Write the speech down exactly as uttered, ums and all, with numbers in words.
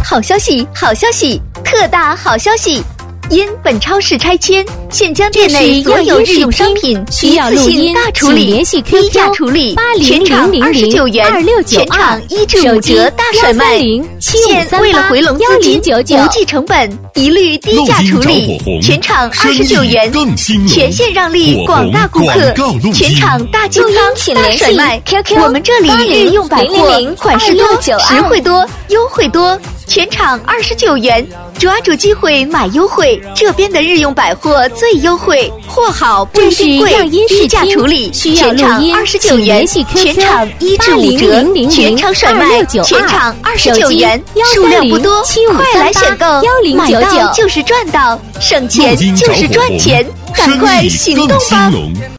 好消息，好消息，特大好消息！因本超市拆迁，现将店内所有日用商品需要录音， 大处理， 联系 Q Q 低价处理， 八零全场二十九元， 二六九二， 全场一至五折大甩卖。现为了回笼资金，不计成本，一律低价处理，全场二十九元，全线让利广大顾客，全场大清仓大甩卖。 Q Q 我们这里日用百货款式多，实惠多，优惠多，全场二十九元。抓住机会买优惠，这边的日用百货最优惠，货好不一定贵，低价处理，全场二十九元，全场一至五折，全场甩卖，全场二十九元，数量不多，快来选购，买到就是赚到，省钱就是赚钱，赶快行动吧！